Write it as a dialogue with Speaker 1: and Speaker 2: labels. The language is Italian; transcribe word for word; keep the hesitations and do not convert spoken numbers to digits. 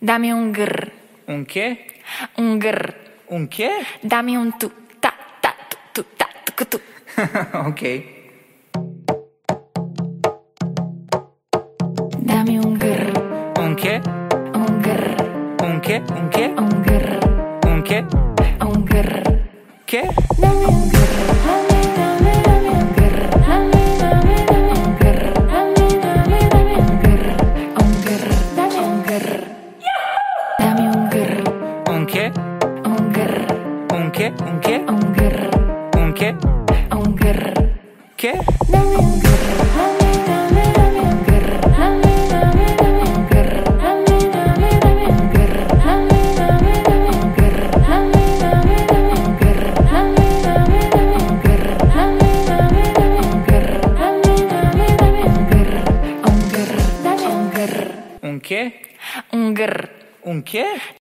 Speaker 1: Dammi un grr.
Speaker 2: Un che?
Speaker 1: Un grr.
Speaker 2: Un che?
Speaker 1: Dammi un tu. Ta ta tu tu ta tu tu.
Speaker 2: Ok.
Speaker 1: Dammi un grr.
Speaker 2: Un che?
Speaker 1: Un grr.
Speaker 2: Un che? Un che?
Speaker 1: Un grr.
Speaker 2: Un che?
Speaker 1: Un grr.
Speaker 2: Che?
Speaker 1: Dammi un grr. Dammi, dammi, dammi un grr. Dammi, dammi, dammi un grr. Dammi, dammi, dammi un grr. Un grr. Dammi un grr. Dammi un grr.
Speaker 2: Un che?
Speaker 1: Un grr.
Speaker 2: Un che? Un che?
Speaker 1: Un grr.
Speaker 2: Un che?
Speaker 1: Un grr.
Speaker 2: Che?
Speaker 1: Dammi un grr. Dammi, dammi, dammi un grr. Dammi, dammi, dammi un grr. Dammi, dammi, dammi un grr. Dammi, dammi, dammi un grr. Dammi, dammi, dammi un grr. Dammi, dammi, dammi un grr. Dammi, dammi, dammi un grr. Dammi, dammi, dammi un grr. Un grr. Dammi un grr.
Speaker 2: Un che?
Speaker 1: Un grr.
Speaker 2: Un che?